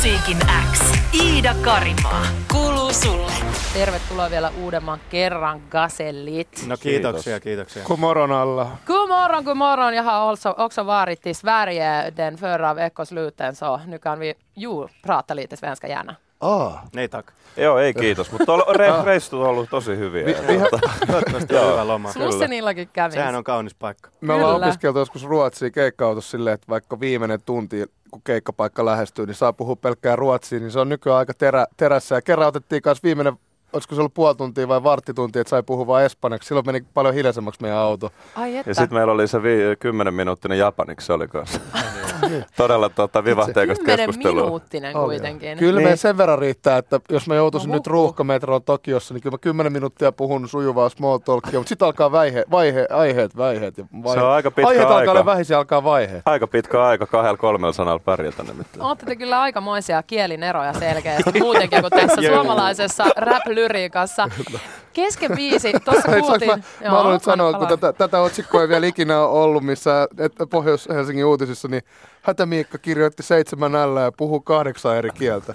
Musiikin X. Iida Karimaa. Kuuluu sulle. Tervetuloa vielä uudemman kerran Gazellit. No kiitoksia. God morgon alla. God morgon. Jag har också varit i Sverige den förra veckosluten, så nu kan vi prata lite svenska gärna. Nej tack. Joo, ei kiitos, mutta reissut on ollut tosi hyviä. Toivottavasti on hyvä loma. Slussenillakin kävin. Sehän on kaunis paikka. Me ollaan opiskeltu joskus ruotsia keikka-autossa silleen, että vaikka viimeinen tunti, kun keikkapaikka lähestyy, niin saa puhua pelkkää ruotsia, niin se on nykyään aika terässä. Ja kerran otettiin kanssa viimeinen, olisiko se ollut puoli tuntia vai varttituntia, että sai puhua vaan espanjaksi. Silloin meni paljon hiljaisemmaksi meidän auto. Ai että. Ja sitten meillä oli se 10-minuuttinen japaniksi, se oli kanssa. Todella vivahteikasta keskustelua. 10-minuuttinen kuitenkin. Kyllä me sen verran riittää, että jos mä joutuisin nyt ruuhkametroon Tokiossa, niin kyllä mä 10 minuuttia puhun sujuvaa small talkia, mutta sitten alkaa aiheet. Se on aika pitkä aiheet aika. alkaa olla vähisiä, alkaa vaiheet. Aika pitkä aika, 2-3 sanalla pärjätä nimittäin. Olette te kyllä aikamoisia kielineroja selkeästi muutenkin kuin tässä suomalaisessa rap-lyriikassa. Kesken biisi, tuossa kuultiin. Mä haluan nyt sanoa, kun tätä otsikkoa ei vielä ikinä ollut missään Pohjois-Helsingin uutisissa, niin Hätämiikka kirjoitti 7 L ja puhuu 8 eri kieltä.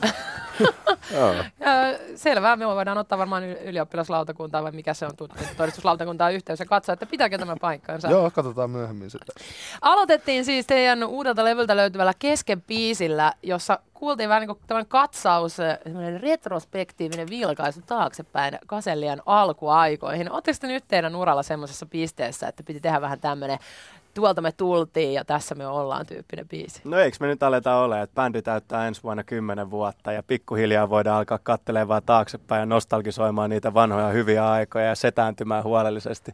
Selvä, me voidaan ottaa varmaan ylioppilaslautakuntaa vai mikä se on todistuslautakuntaa yhteys ja katsoa, että pitääkö tämä paikkansa. Joo, katsotaan myöhemmin sitä. Aloitettiin siis teidän uudelta levyltä löytyvällä Kesken biisillä, jossa kuultiin vähän niin kuin tämän katsaus, retrospektiivinen vilkaisu taaksepäin Gazellien alkuaikoihin. Oletteko te nyt teidän uralla semmoisessa pisteessä, että piti tehdä vähän tämmöinen tuolta me tultiin ja tässä me ollaan -tyyppinen biisi? No eikö me nyt aleta ole, että bändi täyttää ensi vuonna 10 vuotta ja pikkuhiljaa voidaan alkaa katselemaan taaksepäin ja nostalgisoimaan niitä vanhoja hyviä aikoja ja setääntymään huolellisesti?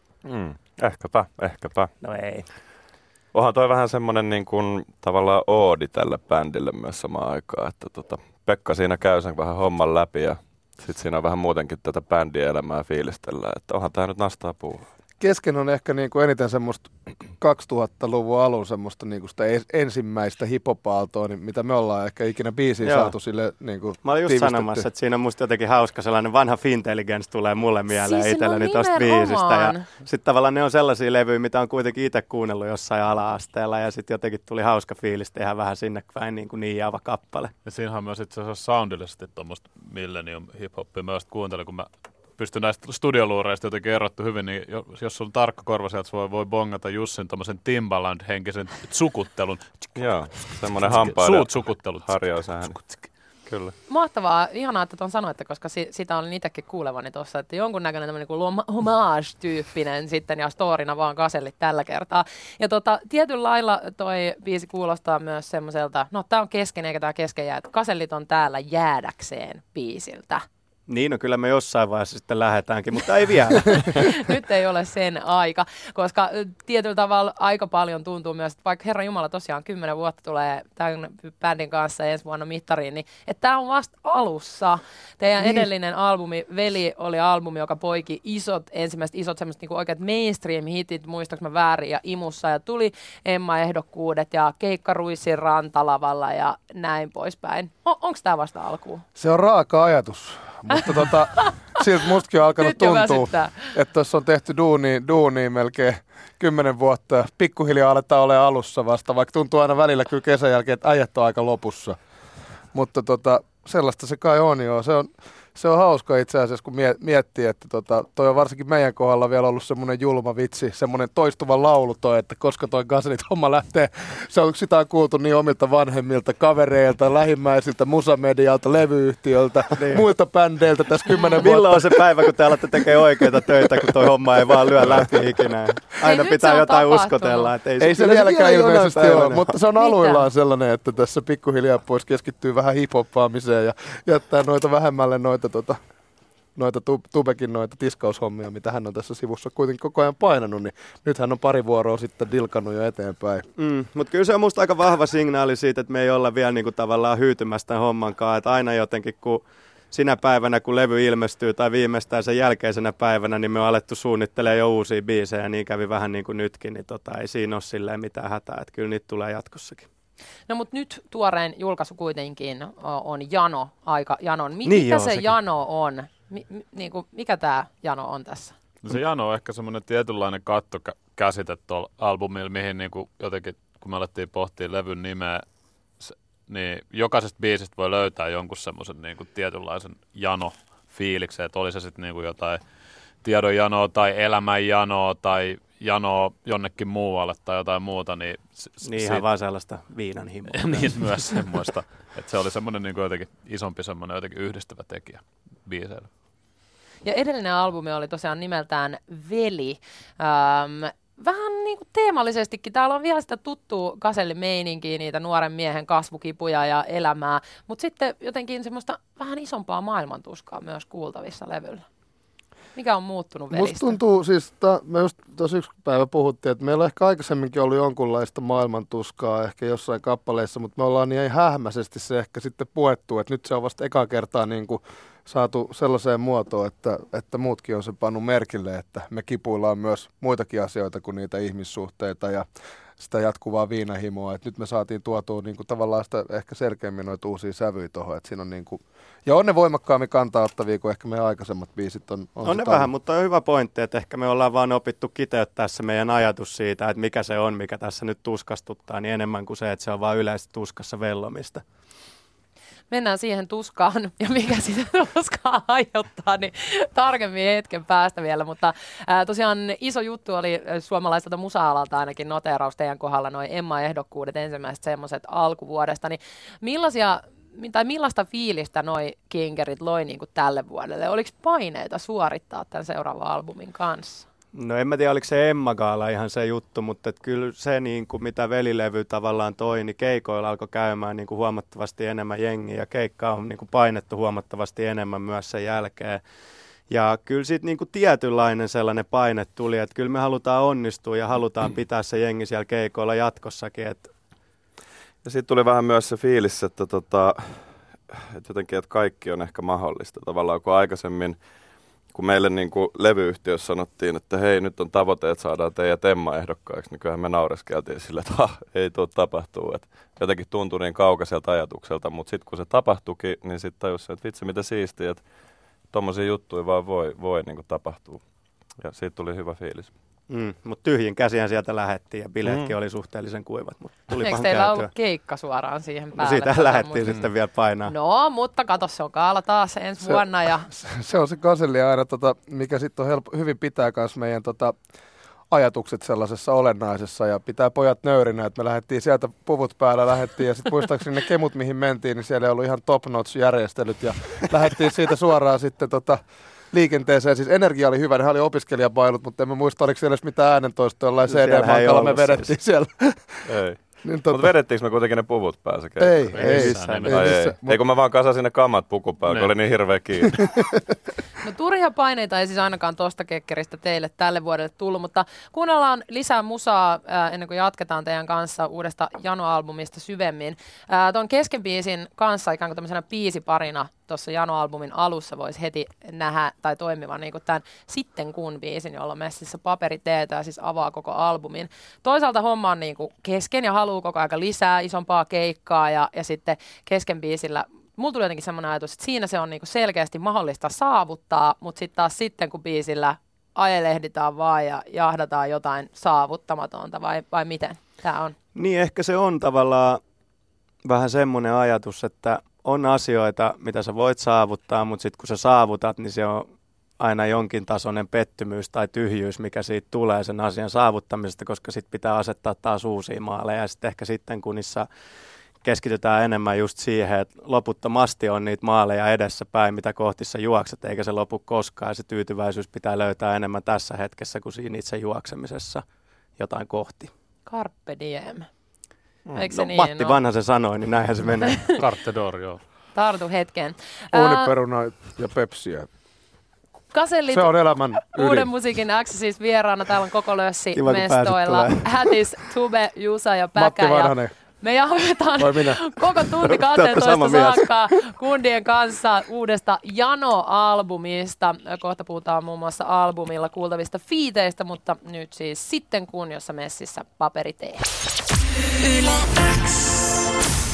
Ehkäpä. No ei. Onhan toi vähän semmoinen niin kuin tavallaan oodi tälle bändille myös samaan aikaan, että Pekka siinä käy sen vähän homman läpi ja sitten siinä on vähän muutenkin tätä bändien elämää fiilistellään, että onhan tää nyt nastaa puuhaa. Kesken on ehkä niin kuin eniten semmoista 2000-luvun alun semmoista niin kuin sitä ensimmäistä hip-hop-aaltoa, niin mitä me ollaan ehkä ikinä biisiin saatu sille niin kuin mä olin just sanomassa, että siinä on musta jotenkin hauska sellainen vanha Fintelligence tulee mulle mieleen siis itselleni tosta biisistä. Ja sitten tavallaan ne on sellaisia levyjä, mitä on kuitenkin itse kuunnellut jossain ala-asteella ja sitten jotenkin tuli hauska fiilis tehdä vähän sinne päin niin jäävä kappale. Ja siinähän on myös itse asiassa soundillisesti tuommoista Millennium hip-hopia. Mä just kuuntelin, kun mä pystyn näistä studioluureista jotenkin erottu hyvin, niin jos on tarkka korva sieltä, voi bongata Jussin tommosen Timbaland-henkisen sukuttelun. Joo, semmoinen hampaiden Suut-sukuttelut. harjausääni. Kyllä. Mahtavaa, ihanaa, että tuon sanoitte, koska sitä olin itsekin kuulevani tuossa, että jonkunnäköinen tämmöinen niin homage-tyyppinen sitten ja storina vaan Gazellit tällä kertaa. Ja tietyllä lailla toi biisi kuulostaa myös semmoiselta, no tää on kesken eikä tää kesken jää, että Gazellit on täällä jäädäkseen biisiltä. Niin, no kyllä me jossain vaiheessa sitten lähdetäänkin, mutta ei vielä. Nyt ei ole sen aika, koska tietyllä tavalla aika paljon tuntuu myös, että vaikka Herran Jumala tosiaan 10 vuotta tulee tämän bändin kanssa ensi vuonna mittariin, niin että tämä on vasta alussa. Teidän edellinen albumi, Veli, oli albumi, joka poiki ensimmäiset isot semmoiset niin oikeat mainstream-hitit, muistaaks mä väärin, ja Imussa, ja tuli Emma-ehdokkuudet, ja Keikka Ruissin Rantalavalla, ja näin poispäin. Onko tämä vasta alkuun? Se on raaka ajatus. Mutta siltä mustakin on alkanut tuntua, että tuossa on tehty duunia melkein 10 vuotta ja pikkuhiljaa aletaan olemaan alussa vasta, vaikka tuntuu aina välillä kyllä kesän jälkeen, että äijät on aika lopussa. Mutta sellaista se kai on joo. Se on hauska itse asiassa, kun miettii, että toi on varsinkin meidän kohdalla vielä ollut semmoinen julma vitsi, semmoinen toistuva laulu toi, että koska toi Gazellit homma lähtee, sitä on kuultu niin omilta vanhemmilta, kavereilta, lähimmäisiltä, musamedialta, levyyhtiöltä, muilta bändeiltä tässä 10 vuotta. Milloin on se päivä, kun te alatte tekemään oikeita töitä, kun toi homma ei vaan lyö läpi ikinä? Aina pitää jotain uskotella. Että ei se vieläkään ilmeisesti ole, mutta se on aluillaan sellainen, että tässä pikkuhiljaa pois keskittyy vähän hip-hoppaamiseen ja jättää noita vähemmälle noita Tubekin tiskaushommia, mitä hän on tässä sivussa kuitenkin koko ajan painanut, niin nyt hän on pari vuoroa sitten dilkannut jo eteenpäin. Mutta kyllä se on musta aika vahva signaali siitä, että me ei olla vielä niinku tavallaan hyytymässä tämän hommankaan, että aina jotenkin kun sinä päivänä, kun levy ilmestyy tai viimeistään sen jälkeisenä päivänä, niin me on alettu suunnittelemaan jo uusia biisejä, niin kävi vähän niin kuin nytkin, niin ei siinä ole silleen mitään hätää, että kyllä niitä tulee jatkossakin. No mutta nyt tuoreen julkaisu kuitenkin on Jano, aika Janon. Mikä se sekin. Jano on? Mikä tämä Jano on tässä? No se Jano on ehkä semmoinen tietynlainen kattokäsite tuolla albumilla, mihin niinku jotenkin, kun me alettiin pohtia levyn nimeä, niin jokaisesta biisistä voi löytää jonkun semmoisen niin kuin tietynlaisen jano-fiiliksen, että oli se sitten niin kuin jotain tiedonjanoa tai elämänjanoa tai janoa jonnekin muualle tai jotain muuta. Niin ihan vaan sellaista viinan himoa. Niin myös semmoista, että se oli semmoinen niin kuin jotenkin isompi semmoinen jotenkin yhdistävä tekijä biiseillä. Ja edellinen albumi oli tosiaan nimeltään Veli. Vähän niin kuin teemallisestikin. Täällä on vielä sitä tuttua Gazelli-meininkiä, niitä nuoren miehen kasvukipuja ja elämää, mutta sitten jotenkin semmoista vähän isompaa maailmantuskaa myös kuultavissa levyllä. Mikä on muuttunut Velistä? Musta tuntuu, siis me just tuossa yksi päivä puhuttiin, että meillä on ehkä aikaisemminkin ollut jonkunlaista maailmantuskaa ehkä jossain kappaleissa, mutta me ollaan niin hähmäisesti se ehkä sitten puettu, että nyt se on vasta eka kertaa niin kuin saatu sellaiseen muotoon, että muutkin on sen pannut merkille, että me kipuillaan myös muitakin asioita kuin niitä ihmissuhteita ja sitä jatkuvaa viinahimoa, että nyt me saatiin tuotua niin kuin tavallaan sitä ehkä selkeämmin noita uusia sävyjä tuohon, että siinä on niin kuin, ja on ne voimakkaammin kantaa ottavia kuin ehkä meidän aikaisemmat biisit on ne vähän, mutta on hyvä pointti, että ehkä me ollaan vaan opittu kiteyttää se meidän ajatus siitä, että mikä se on, mikä tässä nyt tuskastuttaa, niin enemmän kuin se, että se on vaan yleisesti tuskassa vellomista. Mennään siihen tuskaan ja mikä sitä tuskaa aiheuttaa, niin tarkemmin hetken päästä vielä. Mutta tosiaan iso juttu oli suomalaiselta musa-alalta ainakin noteeraus teidän kohdalla, noin Emma-ehdokkuudet, ensimmäiset semmoiset alkuvuodesta. Niin millaista fiilistä noi kinkerit loi niin kuin tälle vuodelle? Oliko paineita suorittaa tämän seuraavan albumin kanssa? No en mä tiedä, oliko se Emma-gaala ihan se juttu, mutta et kyllä se, niin kuin, mitä Velilevy tavallaan toi, niin keikoilla alkoi käymään niin kuin huomattavasti enemmän jengiä ja keikkaa on niin kuin painettu huomattavasti enemmän myös sen jälkeen. Ja kyllä siitä niin kuin tietynlainen sellainen paine tuli, että kyllä me halutaan onnistua ja halutaan pitää se jengi siellä keikoilla jatkossakin. Ja sitten tuli vähän myös se fiilis, että jotenkin, että kaikki on ehkä mahdollista tavallaan, kun aikaisemmin kun meille niin kuin levyyhtiössä sanottiin, että hei, nyt on tavoite, että saadaan teidät Emma-ehdokkaaksi, niin kyllähän me naureskeltiin sille, että ei tule tapahtuu. Että jotenkin tuntui niin kaukaiselta ajatukselta, mutta sitten kun se tapahtuikin, niin sitten tajusi, että vitsi mitä siistiä, että tommosia juttuja vaan voi niin kuin tapahtua. Ja siitä tuli hyvä fiilis. Mutta tyhjin käsiään sieltä lähettiin ja bileetkin oli suhteellisen kuivat. Eikö teillä ollut keikka suoraan siihen päälle? No siitä lähdettiin sitten vielä painaa. No, mutta kato, se on kaala taas ensi vuonna. Ja se on se Gazelli aina, mikä sitten on hyvin pitää myös meidän ajatukset sellaisessa olennaisessa ja pitää pojat nöyrinä, että me lähdettiin sieltä puvut päällä ja sitten muistaakseni ne kemut mihin mentiin, niin siellä ei ollut ihan top notch järjestelyt ja lähdettiin siitä suoraan sitten liikenteeseen. Siis energia oli hyvä, ne oli opiskelijapailut, mutta en mä muista, oliko siellä edes mitään äänentoistoa jollain CD-mankalla me vedettiin siellä. Ei. Niin, mutta vedettiinkö me kuitenkin ne puvut päässä? Ei, kun mä vaan kasasin ne kamat pukupäällä, kun oli niin hirveä kiinni. No turhia paineita ei siis ainakaan tosta kekkeristä teille tälle vuodelle tullut, mutta kuunnellaan lisää musaa ennen kuin jatketaan teidän kanssa uudesta Jano-albumista syvemmin. Tuon keskenbiisin kanssa ikään kuin tämmöisenä biisiparina tuossa Jano-albumin alussa voisi heti nähdä tai toimivan niin kuin tämän Sitten kun biisin, jolla on messissä paperiteetä ja siis avaa koko albumin. Toisaalta homma on niin kuin kesken ja haluaa koko ajan lisää isompaa keikkaa ja sitten kesken biisillä mulla tuli jotenkin semmoinen ajatus, että siinä se on niinku selkeästi mahdollista saavuttaa, mutta sitten taas sitten, kun biisillä ajelehditaan vaan ja jahdataan jotain saavuttamatonta, vai miten tämä on? Niin, ehkä se on tavallaan vähän semmoinen ajatus, että on asioita, mitä sä voit saavuttaa, mutta sitten kun sä saavutat, niin se on aina jonkin tasoinen pettymys tai tyhjyys, mikä siitä tulee sen asian saavuttamisesta, koska sitten pitää asettaa taas uusia maaleja ja sitten ehkä sitten, kun niissä keskitytään enemmän just siihen, että loputtomasti on niitä maaleja edessä päin, mitä kohti sä juokset, eikä se lopu koskaan. Ja se tyytyväisyys pitää löytää enemmän tässä hetkessä kuin siinä itse juoksemisessa jotain kohti. Carpe diem. Eikö no, se niin? Matti Vanhasen sanoi, niin näinhän se menee. Carte d'or, joo. Tartu hetken. Uuniperuna ja pepsiä. Gazellit, se on elämän ydin. Uuden musiikin X-siis vieraana. Täällä on koko lössi mestoilla. Hätis, Tube, Jusa ja Päkä. Matti Vanhanen. Me jauhetaan koko tunti 12 saakka kundien kanssa uudesta Jano-albumista. Kohta puhutaan muun muassa albumilla kuultavista fiiteistä, mutta nyt siis Sitten kun, jossa messissä paperitee. Yle X.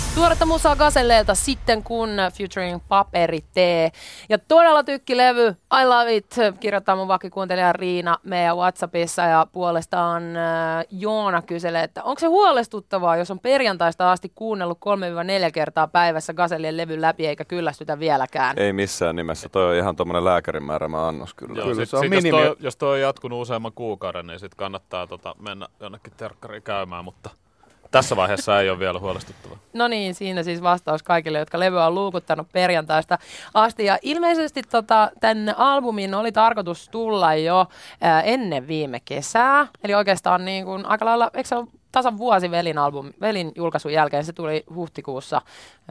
Tuoretta musaa Gazelleelta sitten kun featuring Paperitee. Ja todella tykkilevy, I love it, kirjoittaa mun vakikuuntelija Riina meidän WhatsAppissa ja puolestaan Joona kyselee, että onko se huolestuttavaa, jos on perjantaista asti kuunnellut 3-4 kertaa päivässä Gazellien levyn läpi eikä kyllästytä vieläkään? Ei missään nimessä, toi on ihan tommonen lääkärin määräämä annos kyllä. Joo, se on minimi. Jos toi on jatkunut useamman kuukauden, niin sit kannattaa mennä jonnekin terkkariin käymään, mutta tässä vaiheessa ei ole vielä huolestuttavaa. No niin, siinä siis vastaus kaikille, jotka levyä on luukuttanut perjantaista asti. Ja ilmeisesti tämän albumin oli tarkoitus tulla jo ennen viime kesää. Eli oikeastaan niin kuin aika lailla, eikö se ole tasan vuosi Velin julkaisun jälkeen? Se tuli huhtikuussa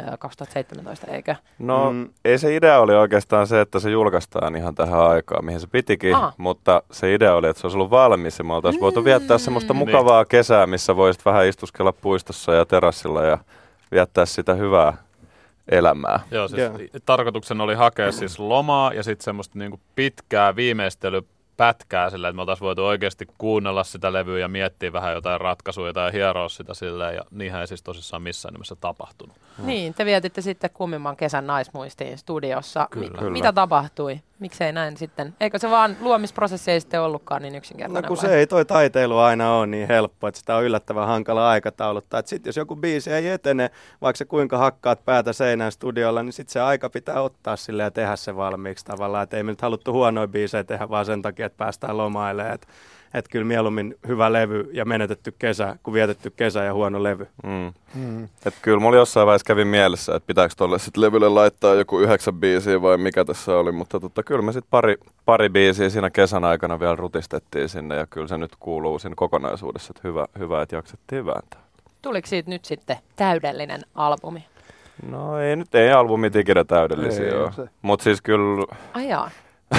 2017, eikö? No ei se idea oli oikeastaan se, että se julkaistaan ihan tähän aikaan, mihin se pitikin. Mutta se idea oli, että se olisi ollut valmis ja me oltaisiin voitu viettää semmoista mukavaa kesää, missä voisit vähän istuskella puistossa ja terassilla ja viettää sitä hyvää elämää. Joo, siis tarkoituksena oli hakea siis lomaa ja sitten semmoista niinku pitkää viimeistelypätkää silleen, että me oltaisiin voitu oikeasti kuunnella sitä levyä ja miettiä vähän jotain ratkaisuja tai hieroa sitä silleen, ja niinhän ei siis tosissaan missään nimessä tapahtunut. Niin, te vietitte sitten kummimman kesän naismuistiin studiossa. Kyllä. Mitä tapahtui? Miksei näin sitten? Eikö se vaan luomisprosessi ei sitten ollutkaan niin yksinkertainen? No kun se ei toi taiteilu aina ole niin helppo, että sitä on yllättävän hankala aikatauluttaa. Sitten jos joku biisi ei etene, vaikka se kuinka hakkaat päätä seinään studiolla, niin sitten se aika pitää ottaa sille ja tehdä se valmiiksi tavallaan. Että ei me nyt haluttu huonoja biisejä tehdä vaan sen takia, että päästään lomailemaan. Että kyllä mieluummin hyvä levy ja menetetty kesä, kuin vietetty kesä ja huono levy. Että kyllä mulla jossain vaiheessa kävi mielessä, että pitääkö tolle sitten levylle laittaa joku 9 biisiä vai mikä tässä oli. Mutta kyllä me sitten pari biisiä siinä kesän aikana vielä rutistettiin sinne ja kyllä se nyt kuuluu siinä kokonaisuudessa. Että hyvä että jaksettiin vääntää. Tuliko siitä nyt sitten täydellinen albumi? No ei albumit ikinä täydellisiä ole. Mutta siis kyllä... Ajaa.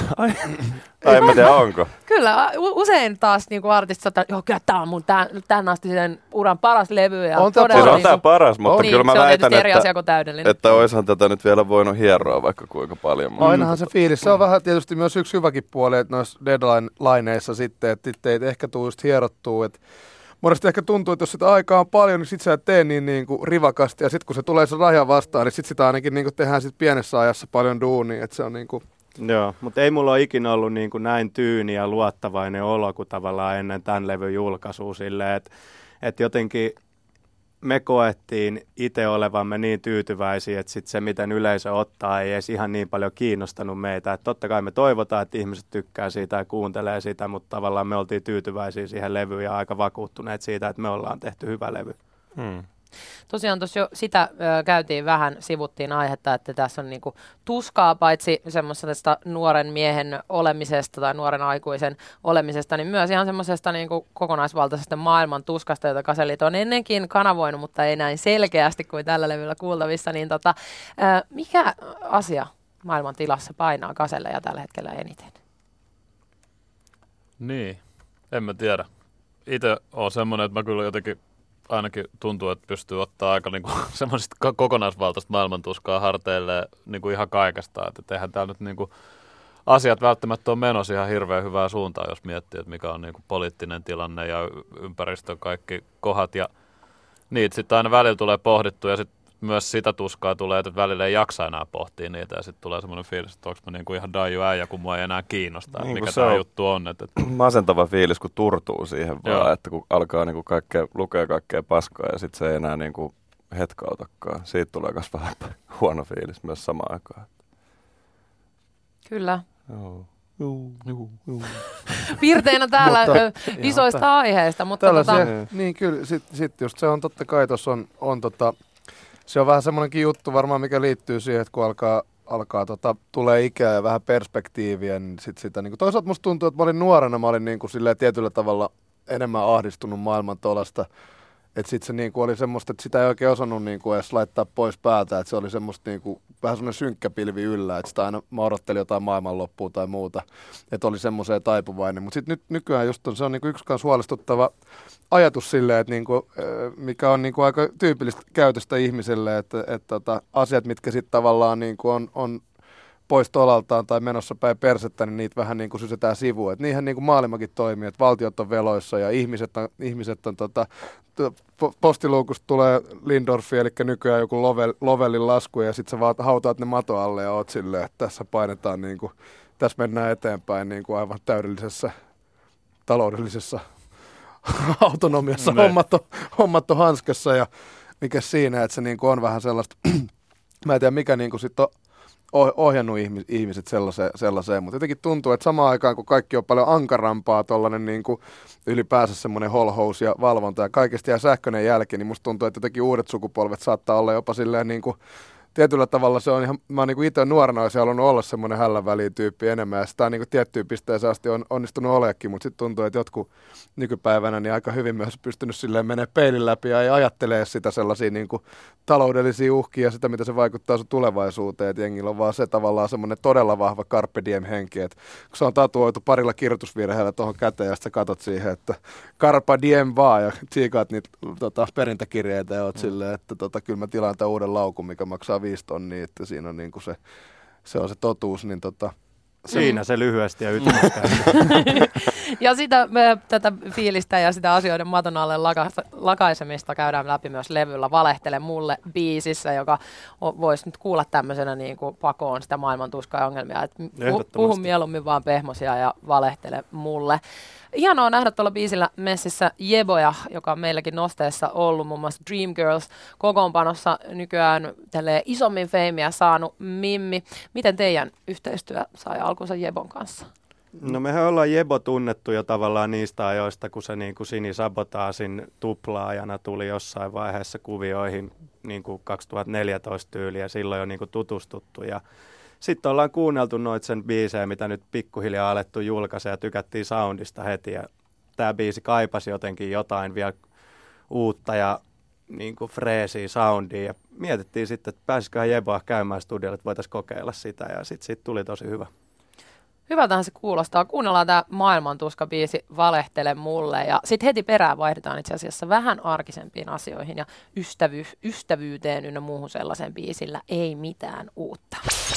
Tai en mä tiedä, onko. Kyllä, usein taas niinku artistit sanoo, että kyllä tämä on mun tämän asti sen uran paras levy. Ja on tämä paras, mutta kyllä mä väitän, eri asia kuin täydellinen. että oishan tätä nyt vielä voinut hieroa vaikka kuinka paljon. Ainahan se fiilis. Se on vähän tietysti myös yksi hyväkin puoli, että noissa deadline-laineissa sitten, että ei ehkä tule just hierottua, että monesti ehkä tuntuu, että jos sitä aikaa on paljon, niin sit sä et tee niin kuin rivakasti, ja sitten kun se tulee se raja vastaan, niin sit sitä ainakin niin kuin tehdään sit pienessä ajassa paljon duunia, että se on niin kuin... Joo, mutta ei mulla ole ikinä ollut niin kuin näin tyyni ja luottavainen olo kuin tavallaan ennen tämän levyn julkaisua silleen, että jotenkin me koettiin itse olevamme niin tyytyväisiä, että sitten se, miten yleisö ottaa, ei edes ihan niin paljon kiinnostanut meitä. Että totta kai me toivotaan, että ihmiset tykkää siitä ja kuuntelee sitä, mutta tavallaan me oltiin tyytyväisiä siihen levyyn ja aika vakuuttuneet siitä, että me ollaan tehty hyvä levy. Tosiaan tuossa jo sitä käytiin vähän, sivuttiin aihetta, että tässä on niinku tuskaa paitsi semmoisesta nuoren miehen olemisesta tai nuoren aikuisen olemisesta, niin myös ihan semmoisesta niinku kokonaisvaltaisesta maailman tuskasta, jota Gazellit on ennenkin kanavoinut, mutta ei näin selkeästi kuin tällä levyllä kuultavissa. Niin mikä asia maailman tilassa painaa Gazelleja tällä hetkellä eniten? Niin, en mä tiedä. Itse on semmoinen, että mä kyllä jotenkin ainakin tuntuu, että pystyy ottaa aika niinku semmoisesta kokonaisvaltaista maailmantuskaa harteille niinku ihan kaikesta. Että eihän täällä nyt niinku asiat välttämättä on menossa ihan hirveän hyvää suuntaan, jos miettii, että mikä on niinku poliittinen tilanne ja ympäristön kaikki kohdat. Ja niitä sitten aina välillä tulee pohdittu ja sitten myös sitä tuskaa tulee, että välillä ei jaksa enää pohtia niitä ja sitten tulee semmoinen fiilis, että onko mä niinku ihan daiju äijä, kun mua ei enää kiinnostaa, niin mikä tämä juttu on. Että masentava fiilis, kun turtuu siihen vaan, että kun alkaa niinku lukea kaikkea paskaa ja sitten se ei enää niinku hetkautakaan. Siitä tulee myös vähän huono fiilis myös samaan aikaan. Kyllä. Joo. Piirteinä täällä isoista aiheista, mutta niin kyllä, sit just se on totta kai tuossa on se on vähän semmoinenkin juttu varmaan, mikä liittyy siihen, että kun alkaa tulee ikää ja vähän perspektiiviä, niin sit sitä niin kuin, toisaalta musta tuntuu, että mä olin nuorena, mä olin niin kuin silleen tietyllä tavalla enemmän ahdistunut maailman tolasta. Että sitten se niinku oli semmoista, että sitä ei oikein osannut niinku edes laittaa pois päältä, että se oli semmoista niinku, vähän semmoinen synkkä pilvi yllä, että sitä aina mä odottelin jotain maailmanloppua tai muuta, että oli semmoiseen taipuvainen. Mutta sitten nykyään just se on niinku yksi kanssa huolestuttava ajatus silleen, että niinku, mikä on niinku aika tyypillistä käytöstä ihmiselle, että asiat, mitkä sitten tavallaan niinku on pois tolaltaan tai menossa päin persettä, niin niitä vähän niin kuin sysätään sivuun. Et niinhän niin kuin maailmakin toimii, että valtiot on veloissa ja ihmiset on postiluukusta tulee Lindorfi, eli nykyään joku Lovellin lasku, ja sitten sä vaan hautaat ne mato alle ja oot silleen, että tässä painetaan, niin kuin, tässä mennään eteenpäin niin kuin aivan täydellisessä taloudellisessa autonomiassa hommattu hanskassa, ja mikä siinä, että se niin kuin on vähän sellaista, mä en tiedä mikä niin kuin sit on ohjannut ihmiset sellaiseen, mutta jotenkin tuntuu, että samaan aikaan kun kaikki on paljon ankarampaa, tollainen niin kuin ylipäänsä semmoinen holhous ja valvonta ja kaikesta jää sähköinen jälki, niin musta tuntuu, että jotenkin uudet sukupolvet saattaa olla jopa silleen niin kuin tietyllä tavalla se on ihan, mä oon niin kuin itse nuorena olisin halunnut olla semmoinen hällänväliin-tyyppi enemmän, ja sitä on niin kuin tiettyyn pisteeseen asti on onnistunut oleekin, mutta sitten tuntuu, että jotkut nykypäivänä niin aika hyvin myös pystynyt silleen menee peilin läpi ja ei ajattelee sitä sellaisia niin kuin taloudellisia uhkia ja sitä, mitä se vaikuttaa sun tulevaisuuteen, että jengillä on vaan se tavallaan semmoinen todella vahva carpe diem henki, että kun se on tatuoitu parilla kirjoitusvirheellä tuohon käteen ja sitten katot siihen, että carpe diem vaan ja tsiikaat niitä perintäkirjeitä ja oot silleen, että kyllä mä tilaan tämän uuden laukun, mikä maksaa 5 tonnia, että siinä on niin kuin se on se totuus, niin Siinä se lyhyesti ja ytimekkäästi. Ja tätä fiilistä ja sitä asioiden maton alle lakaisemista käydään läpi myös levyllä Valehtele mulle -biisissä, joka voisi nyt kuulla tämmöisenä niin kuin pakoon sitä maailman tuskaa ja ongelmia. Puhu mieluummin vaan pehmosia ja valehtele mulle. Hienoa nähdä tuolla biisillä messissä Jeboja, joka on meilläkin nosteessa ollut, muun muassa Dreamgirls kokoonpanossa nykyään isommin feimiä saanut Mimmi. Miten teidän yhteistyö sai alkunsa Jebon kanssa? No mehän ollaan Jebo tunnettu jo tavallaan niistä ajoista, kun se niin kuin Sini Sabotaasin tuplaajana tuli jossain vaiheessa kuvioihin niin kuin 2014 tyyliä, silloin jo niin kuin tutustuttu ja sitten ollaan kuunneltu noita sen biisejä, mitä nyt pikkuhiljaa alettu julkaisee ja tykättiin soundista heti. Ja tämä biisi kaipasi jotenkin jotain vielä uutta ja niin kuin freesiä soundia. Ja mietittiin sitten, että pääsiköhän Jeboa käymään studiolle, että voitaisiin kokeilla sitä. Ja sitten siitä tuli tosi hyvä. Hyvältähän se kuulostaa. Kuunnellaan tämä maailmantuska-biisi Valehtele mulle. Ja sitten heti perään vaihdetaan itse asiassa vähän arkisempiin asioihin ja ystävyyteen ynnä muuhun sellaisen biisillä. Ei mitään uutta.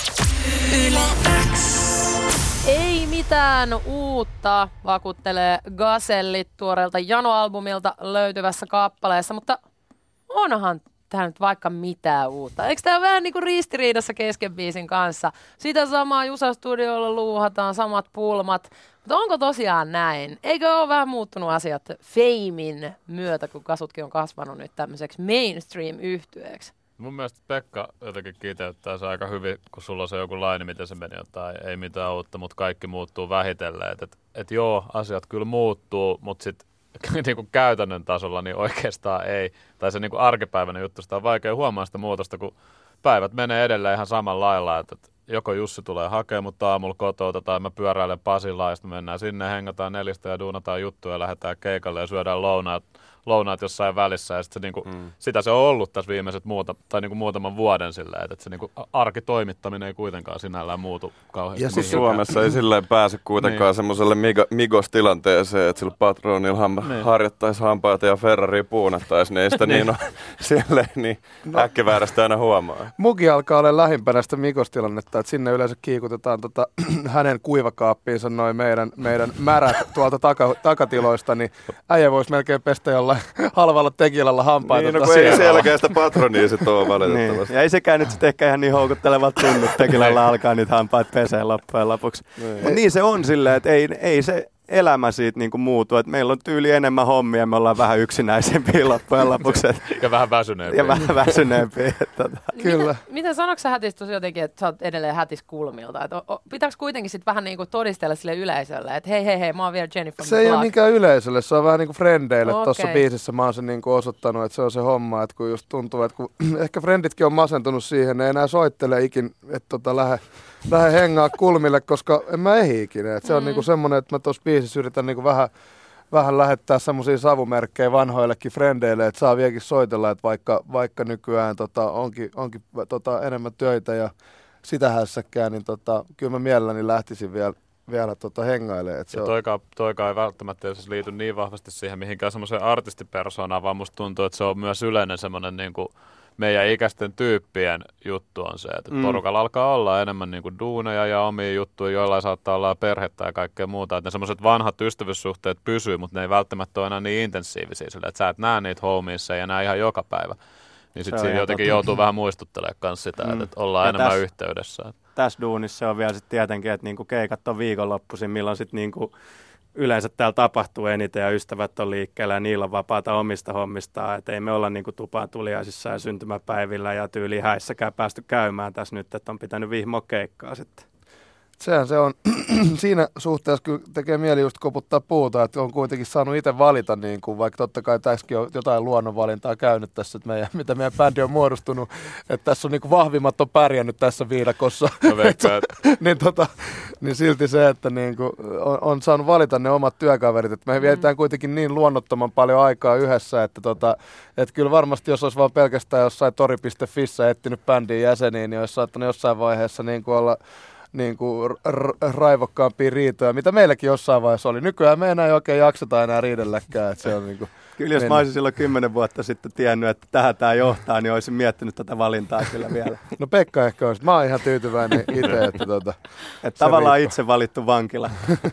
Ei mitään uutta, vakuuttelee Gazellit tuoreelta Jano-albumilta löytyvässä kappaleessa, mutta onhan tämä nyt vaikka mitään uutta. Eikö tämä vähän niin kuin ristiriidassa kesken biisin kanssa? Sitä samaa Jusa-studiolla luuhataan, samat pulmat, mutta onko tosiaan näin? Eikö ole vähän muuttunut asiat feimin myötä, kun Kasutkin on kasvanut nyt tämmöiseksi mainstream-yhtyeeksi? Mun mielestä Pekka jotenkin kiteyttää se aika hyvin, kun sulla on se joku laini, miten se meni, tai ei mitään uutta, mutta kaikki muuttuu vähitellen. Et joo, asiat kyllä muuttuu, mutta sitten niinku käytännön tasolla niin oikeastaan ei. Tai se niinku arkipäiväinen juttu, sitä on vaikea huomaa sitä muutosta, kun päivät menee edelleen ihan samalla lailla, että joko Jussi tulee hakemaan mut aamulla kotouta tai mä pyöräilen Pasilaan ja sitten mennään sinne, hengataan 4 ja duunataan juttuja ja lähdetään keikalle ja syödään lounaat jossain välissä ja sitten niinku, sitä se on ollut tässä viimeiset niinku muutaman vuoden silleen, että se niinku arkitoimittaminen ei kuitenkaan sinällään muutu kauheasti. Ja siis Suomessa ei silleen pääse kuitenkaan niin semmoiselle Migos-tilanteeseen, että sillä patronilla harjoittaisi hampaita ja Ferrari puunattaisi, niin ei sitä niin ole silleen niin äkkiväärästä aina huomaa. Muki alkaa olla lähimpänä sitä Migos-tilannetta, että sinne yleensä kiikutetaan hänen kuivakaappiinsa noin meidän märät tuolta takatiloista, niin äijä voisi melkein pestä jollain halvalla tekilalla hampaita. Niin, no kun ei selkeästä patronia sit ole valitettavasti. Niin. Ja ei sekään nyt sit ehkä ihan niin houkuttelevalta tunnu, tekilalla alkaa niitä hampaat peseen loppujen lopuksi. Mutta niin se on silleen, että ei se elämä siitä niinku muutu. Et meillä on tyyli enemmän hommia, me ollaan vähän yksinäisempiä loppujen lopuksi. Ja vähän väsyneempiä. Kyllä. Miten sanoiko sä hätis jotenkin, että sä oot edelleen hätis kulmilta? Pitääkö kuitenkin sit vähän niinku todistella sille yleisölle, että hei, mä oon vielä Jennifer. Se ei ole niinkään yleisölle, se on vähän niinku frendeille. Okay. Tuossa biisissä mä oon sen niinku osoittanut, että se on se homma, että kun just tuntuu, että kun ehkä frenditkin on masentunut siihen, ne ei enää soittele ikin, että lähde hengaa kulmille, koska en mä ehdi ikinä. Se on niinku semmoinen, että mä tuossa biisissä yritän niinku vähän lähettää semmoisia savumerkkejä vanhoillekin frendeille, että saa vieläkin soitella, että vaikka nykyään onkin enemmän töitä ja sitä hässäkkää, niin kyllä mä mielelläni lähtisin vielä hengailemaan. Toikaan ei välttämättä liity niin vahvasti siihen mihinkään semmoiseen artistipersoonaan, vaan musta tuntuu, että se on myös yleinen semmoinen niinku meidän ikäisten tyyppien juttu on se, että porukalla alkaa olla enemmän niin kuin duuneja ja omia juttuja, joilla saattaa olla perhettä ja kaikkea muuta. Että ne semmoiset vanhat ystävyyssuhteet pysyy, mutta ne ei välttämättä ole enää niin intensiivisiä sillä, että sä et näe niitä homiissa ja näe ihan joka päivä. Niin sitten siinä jotenkin joutuu vähän muistuttelemaan myös sitä, että ollaan enemmän yhteydessä. Tässä duunissa on vielä sitten tietenkin, että niinku keikat on viikonloppuisin, milloin sitten niinku yleensä täällä tapahtuu eniten ja ystävät on liikkeellä ja niillä on vapaata omista hommistaan. Että ei me olla niinku tupaan tuliaisissa ja syntymäpäivillä ja tyyli häissäkään päästy käymään tässä nyt, että on pitänyt vihmoa keikkaa sitten. Sehän se on. Siinä suhteessa kyllä tekee mieli just koputtaa puuta, että on kuitenkin saanut itse valita, niin kuin, vaikka totta kai tässäkin on jotain luonnonvalintaa käynyt tässä, että mitä meidän bändi on muodostunut, että tässä on niin kuin vahvimmat on pärjännyt tässä viidakossa. Niin silti se, että niin kuin on saanut valita ne omat työkaverit, että me vietetään kuitenkin niin luonnottoman paljon aikaa yhdessä, että kyllä varmasti jos olisi vaan pelkästään jossain tori.fissä etsinyt bändin jäseniä, niin olisi saattanut jossain vaiheessa niin kuin olla niin kuin raivokkaampia riitoja, mitä meilläkin jossain vaiheessa oli. Nykyään me enää oikein jakseta enää riidelläkään. Että se on niin kuin kyllä jos mä olisin silloin 10 vuotta sitten tiennyt, että tähän tämä johtaa, niin olisin miettinyt tätä valintaa kyllä vielä. No Pekka ehkä olisi. Mä oon ihan tyytyväinen itse. Että tavallaan itse valittu vankila.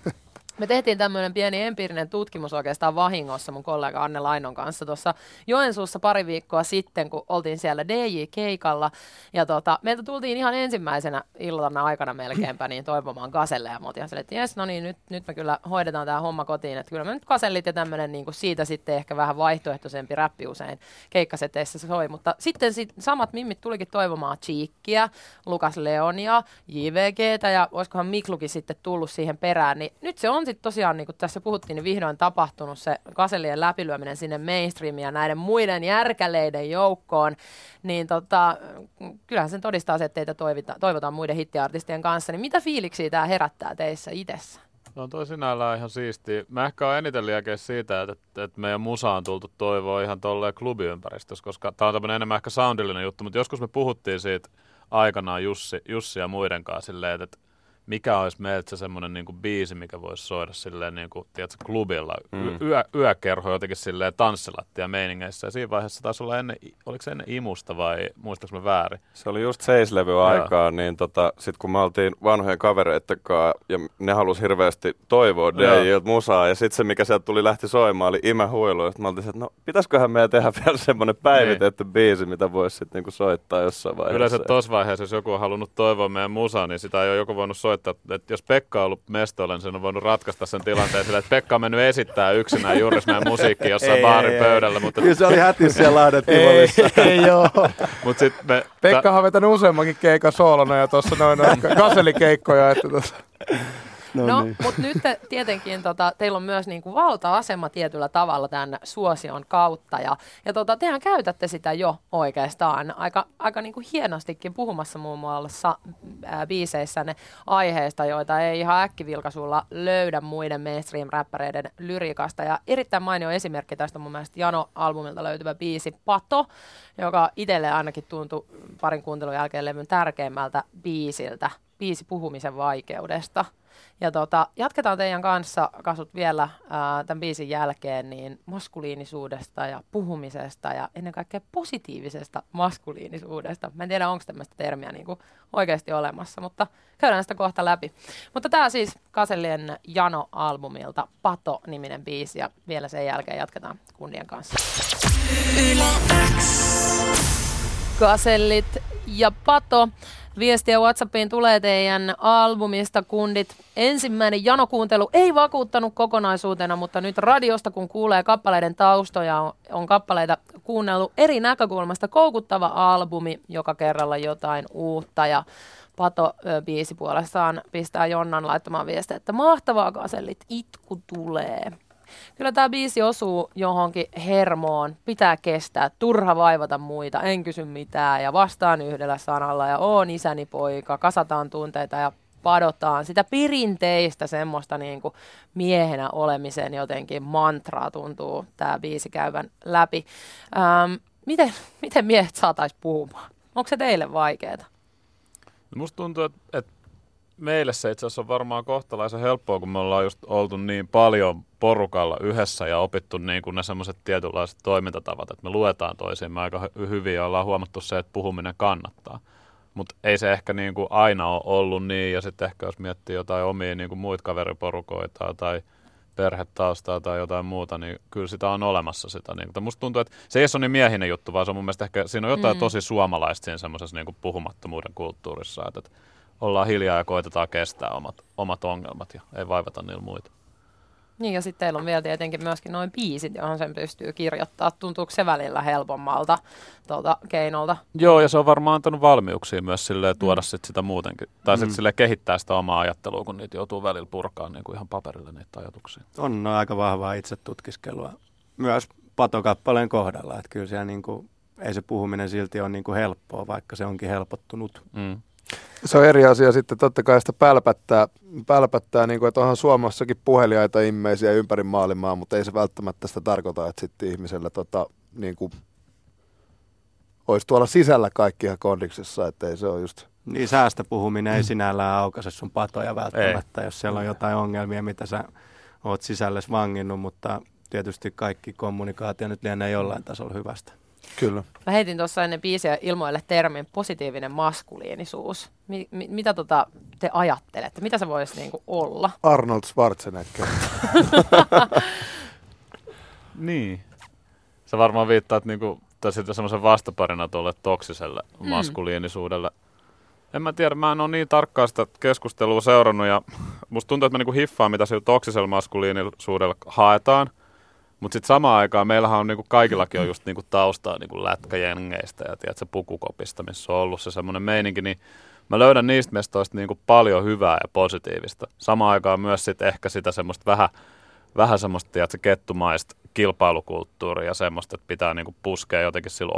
Me tehtiin tämmöinen pieni empiirinen tutkimus oikeastaan vahingossa mun kollega Anne Lainon kanssa tuossa Joensuussa pari viikkoa sitten, kun oltiin siellä DJ-keikalla. Ja meiltä tultiin ihan ensimmäisenä illana aikana melkeinpä niin toivomaan Gaselle. Ja mä otin että jes, no niin, nyt me kyllä hoidetaan tämä homma kotiin. Että kyllä me nyt Gasellit ja tämmöinen niin kuin siitä sitten ehkä vähän vaihtoehtoisempi räppi usein keikkaseteissä soi. Mutta sitten samat mimmit tulikin toivomaan Cheekkiä, Lukas Leonia, JVGtä ja olisikohan Miklukin sitten tullut siihen perään. Niin nyt se on sitten tosiaan, niin kuin tässä puhuttiin, niin vihdoin tapahtunut se Gasellien läpilyöminen sinne mainstreamiin ja näiden muiden järkäleiden joukkoon, niin kyllähän sen todistaa se, että teitä toivotaan muiden hittiartistien kanssa. Niin mitä fiiliksiä tämä herättää teissä itsessä? No toi sinällään ihan siistiä. Mä ehkä oon eniten liäkeä siitä, että meidän musa on tultu toivoa ihan tolleen klubiympäristössä, koska tää on tämmönen enemmän ehkä soundillinen juttu, mutta joskus me puhuttiin siitä aikanaan Jussi ja muiden kanssa silleen, että mikä olisi meiltä se semmoinen niinku biisi, mikä voisi soida silleen niinku, tiedätkö, klubilla, yökerho jotenkin silleen tanssilattia meiningeissä. Ja siinä vaiheessa taisi olla oliko se ennen Imusta vai muistaaks mä väärin? Se oli just Seislevy aikaa, niin sit kun me oltiin vanhojen kavereitten kanssa ja ne halusi hirveästi toivoa DJiltä musaa ja sit se mikä sieltä lähti soimaan oli Imä Huilu. Ja sit mä oltiin, että no pitäisiköhän meidän tehdä vielä semmoinen päivitetty biisi, mitä voisi sit niinku soittaa jossain vaiheessa. Yleensä tossa vaiheessa, jos joku on halunnut toivoa meidän musaa, niin sitä ei ole joku voinut soittaa. Että jos Pekka on ollut mestoilla, niin sen on voinut ratkaista sen tilanteen sillä, että Pekka on mennyt esittää yksinään juuri meidän musiikkia jossain baarin pöydällä. Mutta kyllä se oli hätis siellä Lahden Tivolissa. Ei joo. Pekka on vetänyt useammankin keikan soolona ja tuossa noin gaselikeikkoja. No niin. Mutta nyt tietenkin teillä on myös niinku valta-asema tietyllä tavalla tämän suosion kautta ja tehän käytätte sitä jo oikeastaan aika niinku hienostikin puhumassa muun muassa biiseissänne aiheista, joita ei ihan äkkivilkaisulla löydä muiden mainstream-räppäreiden lyriikasta. Ja erittäin mainio esimerkki tästä mun mielestä Jano-albumilta löytyvä biisi Pato, joka itselle ainakin tuntui parin kuuntelun jälkeen levyn tärkeimmältä biisiltä, biisi puhumisen vaikeudesta. Ja jatketaan teidän kanssa, Kasut, vielä tämän biisin jälkeen niin maskuliinisuudesta ja puhumisesta ja ennen kaikkea positiivisesta maskuliinisuudesta. Mä en tiedä, onko tämmöistä termiä niin kuin oikeasti olemassa, mutta käydään sitä kohta läpi. Mutta tämä siis Gasellien Jano-albumilta Pato-niminen biisi ja vielä sen jälkeen jatketaan kundien kanssa. Gasellit ja Pato. Viestiä WhatsAppiin tulee teidän albumista, kundit. Ensimmäinen Jano-kuuntelu ei vakuuttanut kokonaisuutena, mutta nyt radiosta, kun kuulee kappaleiden taustoja, on kappaleita kuunnellut eri näkökulmasta. Koukuttava albumi, joka kerralla jotain uutta. Ja Pato-biisi puolestaan pistää Jonnan laittamaan viestiä, että mahtavaa Gasellit, itku tulee. Kyllä tämä biisi osuu johonkin hermoon, pitää kestää, turha vaivata muita, en kysy mitään ja vastaan yhdellä sanalla ja oon isäni poika, kasataan tunteita ja padotaan sitä perinteistä semmoista niin kuin miehenä olemisen jotenkin mantraa tuntuu tämä biisi käyvän läpi. Miten miehet saataisiin puhumaan? Onko se teille vaikeaa? Musta tuntuu, että meille se itse asiassa on varmaan kohtalaisen helppoa, kun me ollaan just oltu niin paljon porukalla yhdessä ja opittu niin kuin ne semmoiset tietynlaiset toimintatavat, että me luetaan toisiimme aika hyvin ja ollaan huomattu se, että puhuminen kannattaa. Mutta ei se ehkä niin kuin aina ole ollut niin, ja sitten ehkä jos miettii jotain omia niin kuin muita kaveriporukoita tai perhetaustaa tai jotain muuta, niin kyllä sitä on olemassa sitä. Niin, mutta musta tuntuu, että se ei ole niin miehinen juttu, vaan se on mun mielestä ehkä, siinä on jotain tosi suomalaista siinä semmoisessa niin kuin puhumattomuuden kulttuurissa, että ollaan hiljaa ja koitetaan kestää omat ongelmat ja ei vaivata niillä muita. Niin ja sitten teillä on vielä tietenkin myöskin noin biisit, johon sen pystyy kirjoittamaan. Tuntuuko se välillä helpommalta keinolta? Joo, ja se on varmaan antanut valmiuksia myös silleen, tuoda sit sitä muutenkin. Tai sitten silleen kehittää sitä omaa ajattelua, kun niitä joutuu välillä purkaan niin kuin ihan paperille niitä ajatuksia. On aika vahvaa itsetutkiskelua myös patokappaleen kohdalla. Että kyllä siellä niin kuin, ei se puhuminen silti ole niin kuin helppoa, vaikka se onkin helpottunut. Se on eri asia sitten, totta kai sitä pälpättää niin kuin, että onhan Suomessakin puheliaita immeisiä ympäri maailmaa, mutta ei se välttämättä sitä tarkoita, että sitten ihmisellä niin kuin, olisi tuolla sisällä kaikki ihan kondiksessa, että ei se ole just... Niin säästä puhuminen ei sinällään aukaise sun patoja välttämättä, jos siellä on jotain ongelmia, mitä sä oot sisällesi vanginnut, mutta tietysti kaikki kommunikaatio nyt lienee jollain tasolla hyvästä. Kyllä. Mä heitin tuossa ennen biisiä ilmoille termin positiivinen maskuliinisuus. Mitä te ajattelette? Mitä se voisi niinku olla? Arnold Schwarzenegger. Niin. Sä varmaan viittaat niinku, tai sitten semmoisen vastaparina tuolle toksiselle maskuliinisuudelle. En mä tiedä, mä en ole niin tarkkaan sitä keskustelua seurannut ja musta tuntuu, että mä niinku hiffaan, mitä sillä toksisella maskuliinisuudella haetaan. Mutta sitten samaan aikaan meillähän on niinku kaikillakin on just niinku taustaa niinku lätkäjengeistä ja tiedätkö, pukukopista, missä on ollut se semmoinen meininki, niin mä löydän niistä mestoista niinku paljon hyvää ja positiivista. Samaan aikaan myös sit ehkä sitä semmoista vähän semmoista tiedätkö, kettumaista kilpailukulttuuria ja semmoista, että pitää niinku puskea jotenkin sillä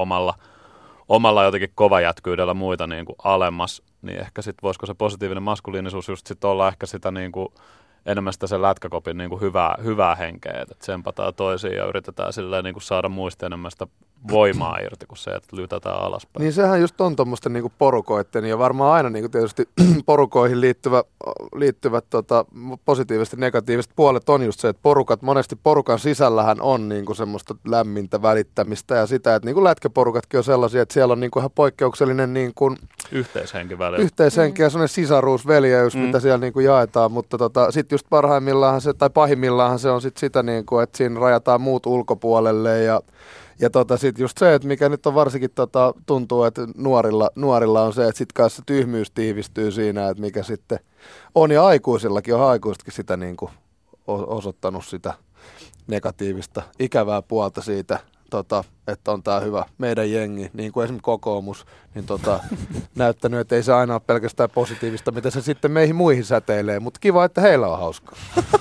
omalla jotenkin kovajätkyydellä muita niinku alemmas, niin ehkä sitten voisiko se positiivinen maskuliinisuus just sit olla ehkä sitä niinku enemmän sitä sen lätkäkopin niin kuin hyvää henkeä, että tsempataan toisiin ja yritetään silleen niin kuin saada muista enemmän sitä voimaa irti kuin se, että lytätään alaspäin. Niin sehän just on tuommoisten niin kuin porukoitten ja varmaan aina niin kuin tietysti porukoihin liittyvät positiiviset ja negatiiviset puolet on just se, että monesti porukan sisällähän on niin kuin semmoista lämmintä välittämistä ja sitä, että niin kuin lätkäporukatkin on sellaisia, että siellä on niin kuin ihan poikkeuksellinen niin kuin yhteishenki välillä. Yhteishenki ja sellainen sisaruus, veljeys, mitä siellä niin kuin jaetaan, mutta sitten just parhaimmillaan se, tai pahimmillaan se on sit sitä, niin kuin, että siinä rajataan muut ulkopuolelle ja sitten just se, että mikä nyt on varsinkin tuntuu, että nuorilla on se, että sitten kanssa tyhmyys tiivistyy siinä, että mikä sitten on ja aikuisillakin on aikuisetkin sitä niin kuin osoittanut sitä negatiivista, ikävää puolta siitä, että on tämä hyvä meidän jengi, niin kuin esimerkiksi kokoomus, niin näyttänyt, että ei se aina ole pelkästään positiivista, mitä se sitten meihin muihin säteilee, mutta kiva, että heillä on hauskaa.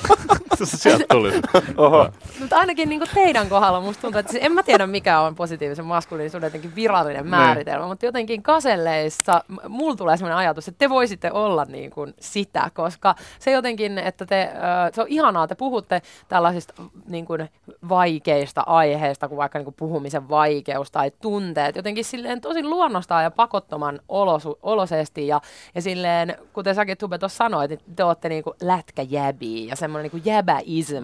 Sieltä tuli. Mutta ainakin niin kuin teidän kohdalla musta tuntuu, että en mä tiedä mikä on positiivisen maskuliinisuuden jotenkin virallinen määritelmä, mutta jotenkin kaselleissa mulla tulee sellainen ajatus, että te voisitte olla niin kuin sitä, koska se jotenkin, että se on ihanaa, te puhutte tällaisista niin kuin vaikeista aiheista, kuin vaikka niin kuin puhumisen vaikeus tai tunteet, jotenkin silleen tosi luonnostaan ja pakottoman olosesti ja silleen, kuten säkin Tube tuossa sanoit, että te olette niin kuin lätkäjäbiä ja semmoinen niin kuin jäbäism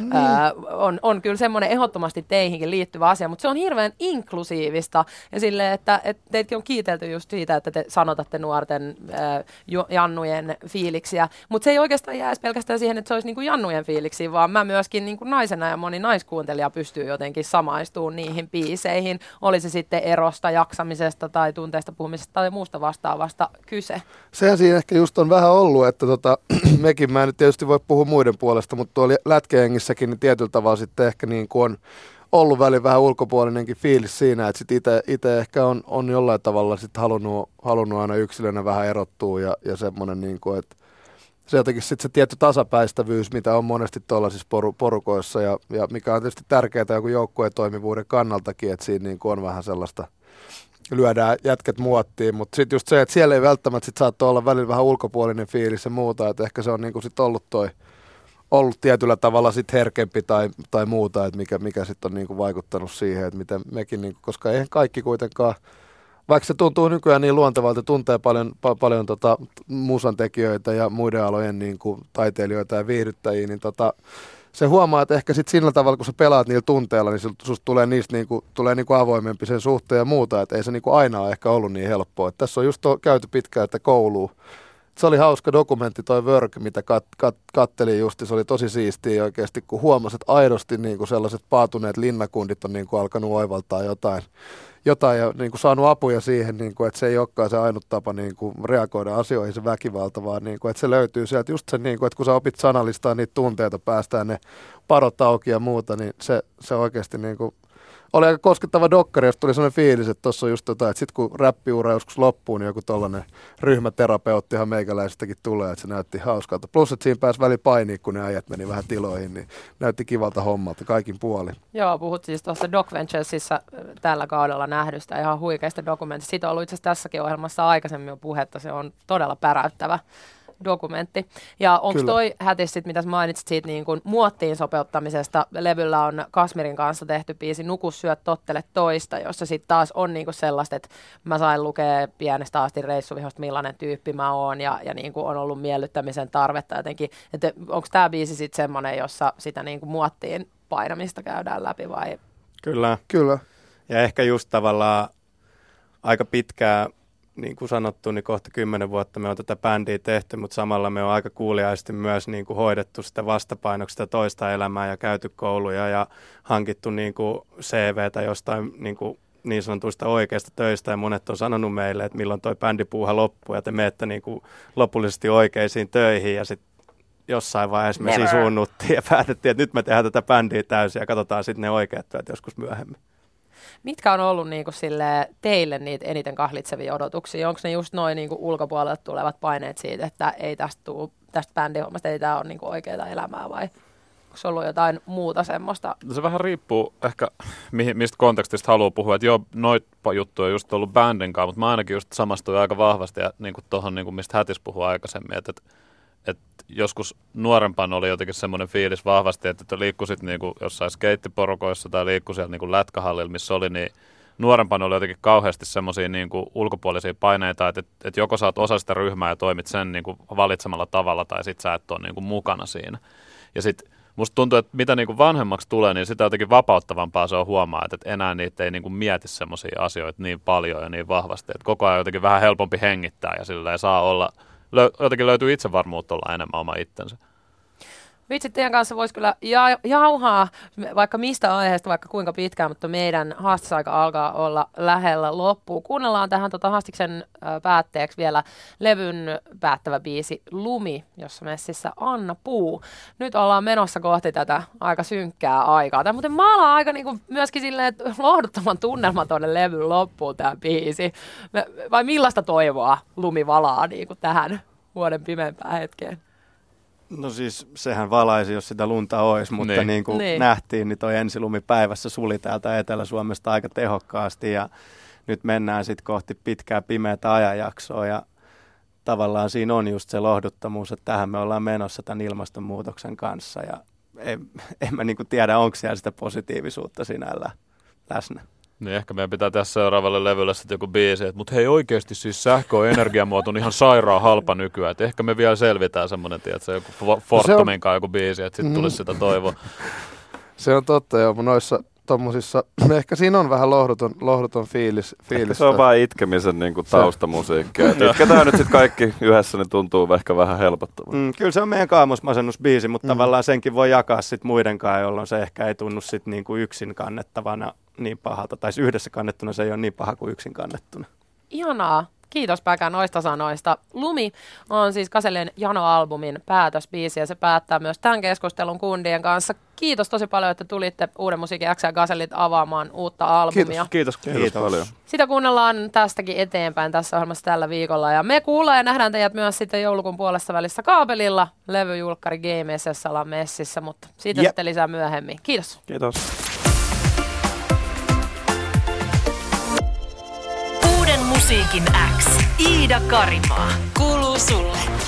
on kyllä semmoinen ehdottomasti teihinkin liittyvä asia, mutta se on hirveän inklusiivista ja silleen, että teitkin on kiitelty just siitä, että te sanotatte nuorten jannujen fiiliksiä, mutta se ei oikeastaan jää pelkästään siihen, että se olisi niin kuin jannujen fiiliksiä, vaan mä myöskin niin kuin naisena ja moni naiskuuntelija pystyy jotenkin samaistumaan niihin biiseihin, oli se sitten erosta, jaksamisesta tai tunteesta puhumisesta tai muusta vastaavasta kyse. Sehän siinä ehkä just on vähän ollut, että mekin mä en nyt tietysti voi puhua muiden puolesta, mutta tuolla lätkäjengissäkin niin tietyllä tavalla sitten ehkä niin kuin on ollut välillä vähän ulkopuolinenkin fiilis siinä, että sit itse ehkä on jollain tavalla sit halunnut aina yksilönä vähän erottua ja semmoinen niin kuin, että se jotenkin sitten se tietty tasapäistävyys, mitä on monesti tuollaisissa porukoissa ja mikä on tietysti tärkeää joku joukkueen toimivuuden kannaltakin, että siinä niin kuin on vähän sellaista, lyödään jätket muottiin, mutta sitten just se, että siellä ei välttämättä sit saattoi olla välillä vähän ulkopuolinen fiilis ja muuta, että ehkä se on niin kuin sit ollut tietyllä tavalla sit herkempi tai muuta, että mikä sitten on niin kuin vaikuttanut siihen, että miten mekin, niin kuin, koska eihän kaikki kuitenkaan vaikka se tuntuu nykyään niin luontevalta, tuntee paljon musan tekijöitä ja muiden alojen niin kuin taiteilijoita ja viihdyttäjiä, niin se huomaa, että ehkä sitten sillä tavalla, kun sä pelaat niillä tunteilla, niin susta tulee niistä tulee avoimempi sen suhteen ja muuta, että ei se aina ole ehkä ollut niin helppoa. Et tässä on just käyty pitkään, että kouluun. Se oli hauska dokumentti toi Work, mitä kattelin justi. Se oli tosi siistiä oikeasti, kun huomasi, että aidosti sellaiset paatuneet linnakundit on alkanut oivaltaa jotain ja saanut apuja siihen, että se ei olekaan se ainut tapa reagoida asioihin, se väkivalta, vaan että se löytyy sieltä just se, että kun sä opit sanallistaa niitä tunteita, päästään ne parot auki ja muuta, niin se oikeasti oli aika koskettava dokkari, jos tuli sellainen fiilis, että tuossa on just jotain, että sitten kun räppiura joskus loppuu, niin joku tollainen ryhmäterapeuttihan meikäläisestäkin tulee, että se näytti hauskalta. Plus, että siinä pääsi välipainiin, kun ne äijät meni vähän tiloihin, niin näytti kivalta hommalta kaikin puolin. Joo, puhut siis tuossa Doc Venturesissa tällä kaudella nähdystä ihan huikeista dokumentista. Siitä on ollut itse asiassa tässäkin ohjelmassa aikaisemmin jo puhetta, se on todella päräyttävä dokumentti. Ja onko toi hätis sit, mitä mainitsit siitä niin kun muottiin sopeuttamisesta? Levyllä on Kasmirin kanssa tehty biisi Nuku, syö, tottele toista, jossa sitten taas on niin kun sellaista, että mä sain lukea pienestä asti reissuvihosta, millainen tyyppi mä oon ja niin kun on ollut miellyttämisen tarvetta jotenkin. Onko tämä biisi sitten semmoinen, jossa sitä niin kun muottiin painamista käydään läpi vai? Kyllä. Ja ehkä just tavallaan aika pitkää, niin kuin sanottu, niin kohta 10 vuotta me on tätä bändiä tehty, mutta samalla me on aika kuuliaisesti myös niin kuin hoidettu sitä vastapainoksista toista elämää ja käyty kouluja ja hankittu niin kuin CVtä jostain niin sanotuista oikeista töistä ja monet on sanonut meille, että milloin toi bändipuuha loppuu ja te menette niin kuin lopullisesti oikeisiin töihin ja sitten jossain vaiheessa me sisuunnuttiin ja päätettiin, että nyt me tehdään tätä bändiä täysin ja katsotaan sitten ne oikeat työt joskus myöhemmin. Mitkä on ollut teille niitä eniten kahlitsevia odotuksia? Onko ne just noin ulkopuolelta tulevat paineet siitä, että ei tästä bändihommasta, ei tämä ole oikeaa elämää vai onko ollut jotain muuta semmoista? Se vähän riippuu ehkä, mistä kontekstista haluaa puhua. Että joo, noita juttuja on just ollut bändin kanssa, mutta mä ainakin just samastuin aika vahvasti ja tuohon, mistä Hätis puhui aikaisemmin, että joskus nuorempana oli jotenkin semmoinen fiilis vahvasti, että liikkuisit jossain skeittiporukoissa tai liikkui siellä lätkähallilla, missä oli, niin nuorempana oli jotenkin kauheasti semmoisia ulkopuolisia paineita, että joko sä oot osa sitä ryhmää ja toimit sen valitsemalla tavalla tai sit sä et ole mukana siinä. Ja sit musta tuntuu, että mitä vanhemmaksi tulee, niin sitä jotenkin vapauttavampaa se on huomaa, että enää niitä ei mieti semmoisia asioita niin paljon ja niin vahvasti, että koko ajan jotenkin vähän helpompi hengittää ja sillä ei saa olla. Jotenkin löytyy itsevarmuutta olla enemmän oma itsensä. Vitsi, teidän kanssa voisi kyllä jauhaa vaikka mistä aiheesta, vaikka kuinka pitkään, mutta meidän haastisaika alkaa olla lähellä loppuun. Kuunnellaan tähän haastiksen päätteeksi vielä levyn päättävä biisi Lumi, jossa messissä Anna Puu. Nyt ollaan menossa kohti tätä aika synkkää aikaa. Tämä muuten maalaa aika myöskin silleen lohduttavan tunnelman tuonne levyn loppuun tämä biisi. Vai millaista toivoa Lumi valaa tähän vuoden pimempään hetkeen? No siis sehän valaisi, jos sitä lunta olisi, mutta niin kuin nähtiin, niin toi ensilumipäivässä suli täältä Etelä-Suomesta aika tehokkaasti ja nyt mennään sitten kohti pitkää pimeätä ajanjaksoa ja tavallaan siinä on just se lohduttamuus, että tähän me ollaan menossa tämän ilmastonmuutoksen kanssa ja en mä tiedä, onko siellä sitä positiivisuutta sinällä läsnä. Niin ehkä meidän pitää tässä seuraavalle levylle sitten joku biisi, että mutta hei oikeasti siis sähkö on energiamuoto on ihan sairaan halpa nykyään, että ehkä me vielä selvitään semmoinen, että joku Fortumin kanssa joku biisi, että sitten tulisi sitä toivoa. Se on totta joo, noissa tommosissa, ehkä siinä on vähän lohduton fiilis. Ehkä se on vaan itkemisen taustamusiikkia. Itketään nyt sitten kaikki yhdessä, niin tuntuu ehkä vähän helpottavalta. Kyllä se on meidän kaamosmasennusbiisi, mutta tavallaan senkin voi jakaa sitten muiden kanssa, jolloin se ehkä ei tunnu sitten yksin kannettavana niin pahalta. Tai yhdessä kannettuna se ei ole niin paha kuin yksin kannettuna. Ihanaa. Kiitos Päkä noista sanoista. Lumi on siis Gazelin Jano-albumin päätösbiisi ja se päättää myös tämän keskustelun kundien kanssa. Kiitos tosi paljon, että tulitte Uuden musiikin X ja Gazelit avaamaan uutta albumia. Kiitos paljon. Sitä kuunnellaan tästäkin eteenpäin tässä ohjelmassa tällä viikolla. Ja me kuullaan ja nähdään teidät myös sitten joulukuun puolessa välissä kaapelilla levyjulkkari Game-Sessalla messissä, mutta siitä sitten lisää myöhemmin. Kiitos. Kiitos. Uuden musiikin X. Iida Karimaa. Kuuluu sulle.